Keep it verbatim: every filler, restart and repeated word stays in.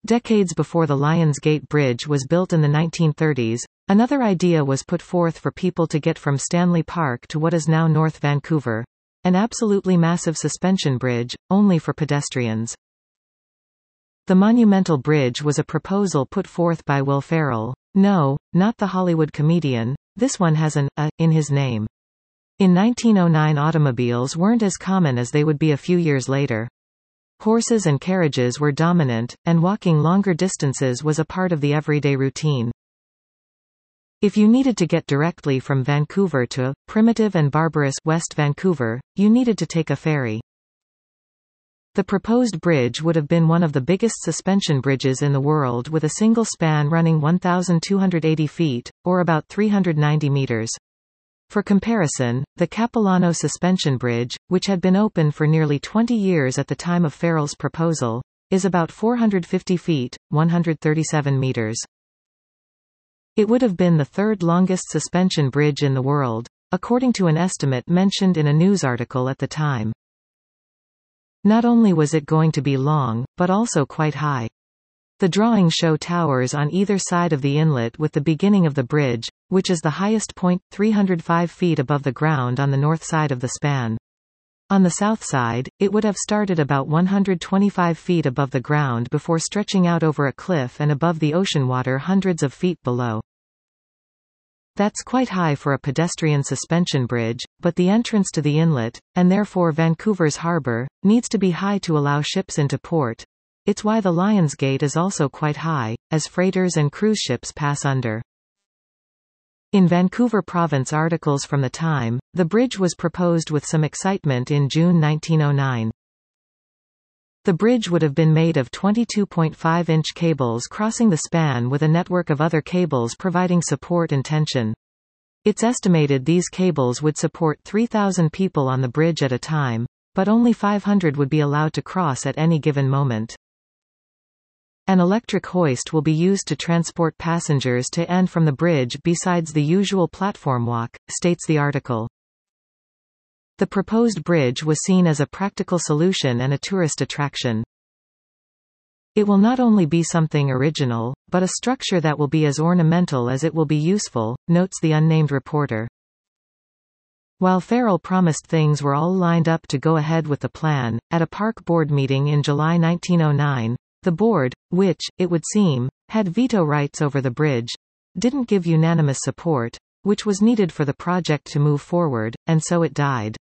Decades before the Lions Gate Bridge was built in the nineteen thirties, another idea was put forth for people to get from Stanley Park to what is now North Vancouver. An absolutely massive suspension bridge, only for pedestrians. The Monumental Bridge was a proposal put forth by Will Ferrell. No, not the Hollywood comedian, this one has an a in his name. In nineteen oh nine automobiles weren't as common as they would be a few years later. Horses and carriages were dominant, and walking longer distances was a part of the everyday routine. If you needed to get directly from Vancouver to primitive and barbarous West Vancouver, you needed to take a ferry. The proposed bridge would have been one of the biggest suspension bridges in the world, with a single span running one thousand two hundred eighty feet, or about three hundred ninety meters. For comparison, the Capilano Suspension Bridge, which had been open for nearly twenty years at the time of Ferrell's proposal, is about four hundred fifty feet, one hundred thirty-seven meters. It would have been the third longest suspension bridge in the world, according to an estimate mentioned in a news article at the time. Not only was it going to be long, but also quite high. The drawings show towers on either side of the inlet, with the beginning of the bridge, which is the highest point, three hundred five feet above the ground on the north side of the span. On the south side, it would have started about one hundred twenty-five feet above the ground before stretching out over a cliff and above the ocean water hundreds of feet below. That's quite high for a pedestrian suspension bridge, but the entrance to the inlet, and therefore Vancouver's harbour, needs to be high to allow ships into port. It's why the Lions Gate is also quite high, as freighters and cruise ships pass under. In Vancouver Province articles from the time, the bridge was proposed with some excitement in June nineteen oh nine. The bridge would have been made of twenty-two point five inch cables crossing the span with a network of other cables providing support and tension. It's estimated these cables would support three thousand people on the bridge at a time, but only five hundred would be allowed to cross at any given moment. An electric hoist will be used to transport passengers to and from the bridge besides the usual platform walk, states the article. The proposed bridge was seen as a practical solution and a tourist attraction. It will not only be something original, but a structure that will be as ornamental as it will be useful, notes the unnamed reporter. While Ferrell promised things were all lined up to go ahead with the plan, at a park board meeting in July nineteen oh nine, the board, which, it would seem, had veto rights over the bridge, didn't give unanimous support, which was needed for the project to move forward, and so it died.